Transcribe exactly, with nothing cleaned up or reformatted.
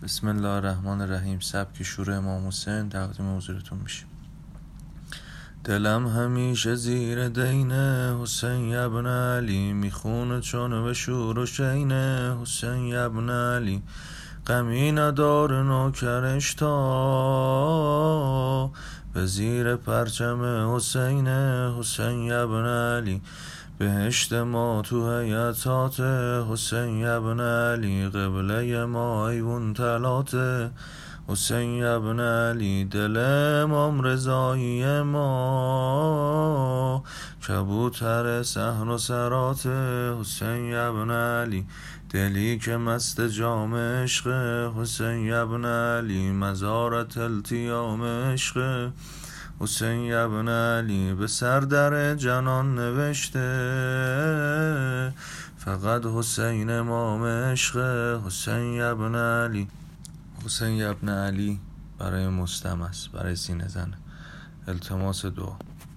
بسم الله الرحمن الرحیم. سبک شور امام حسین تقدیم حضورتون میشه. دلم همیشه زیر دین حسین ابن علی، میخونه چون به شور و شین حسین ابن علی. غمی نداره نوکرش تا به زیر پرچم حسین حسین ابن علی. بهشت ما تو حیاتات حسین ابن علی، قبله ما ایوون تلات حسین ابن علی. دل امام رضایی ما کبوتر صحن و سرات حسین ابن علی. دلی که مست جام عشق حسین ابن علی، مزارت التیام عشق حسین ابن علی. به سر در جنان نوشته فقط حسین امام عشق حسین ابن علی. حسین ابن علی برای مستمع است، برای سینه زن. التماس دعا.